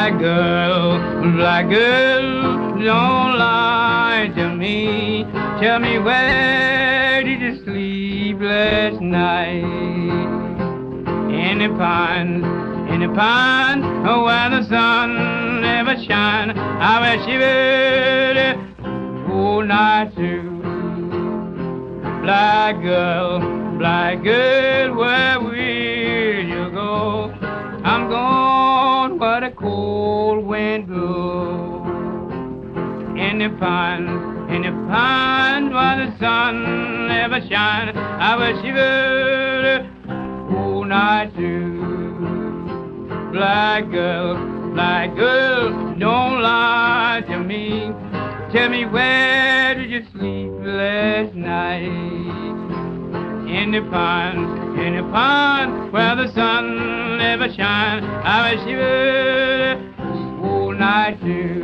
black girl, don't lie to me. Tell me, where did you sleep last night? In the pond, where the sun never shine. I wish you would all night too. Black girl, where will you go? I'm gone where the cold wind blows. In the pond, where the sun never shine. I wish you would all night too. Black girl, don't lie to me. Tell me, where did you sleep last night? In the pond, where the sun never shine. I wish you would all night too.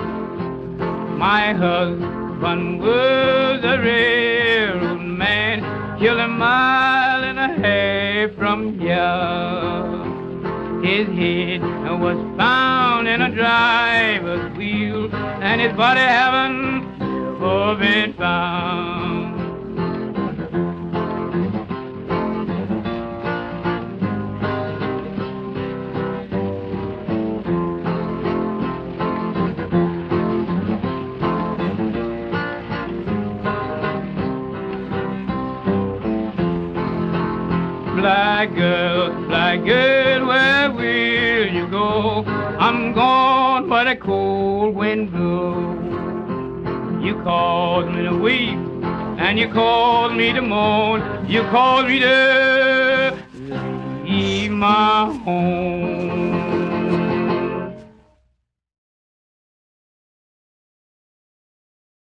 My husband was a railroad man, killed a mile and a half from here. His head was found in a driver's wheel, and his body haven't been found. Black girl, where will you go? I'm gone where the cold wind blows. You called me to weep, and you called me to mourn. You called me to leave my home.